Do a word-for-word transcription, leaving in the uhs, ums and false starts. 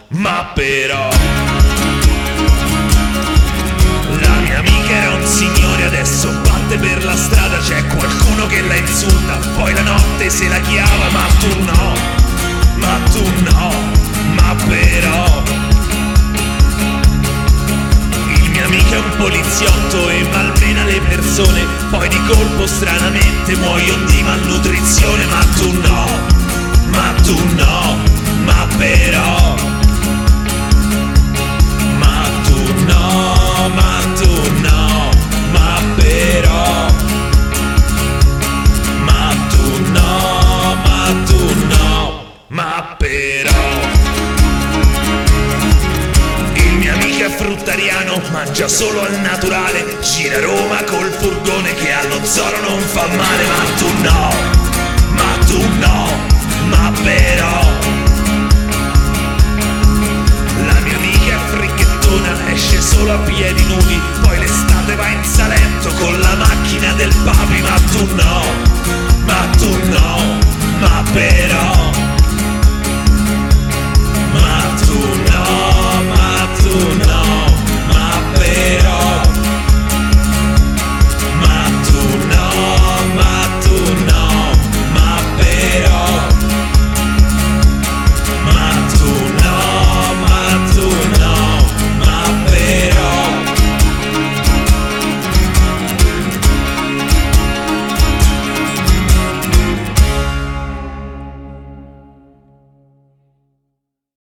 ma però la mia amica era un signore, adesso batte per la strada, c'è qualcuno che la insulta, poi la notte se la chiama, ma tu no, ma tu no, ma però il mio amico è un poliziotto e malmena le persone, poi di colpo stranamente muoiono di malnutrizione, ma tu no, ma tu no, ma però ma tu no, ma tu no, ma però ma tu no, ma tu no, ma però il mio amico è fruttariano, mangia solo al naturale, gira a Roma col furgone che allo zoro non fa male, ma tu no, ma tu no, ma però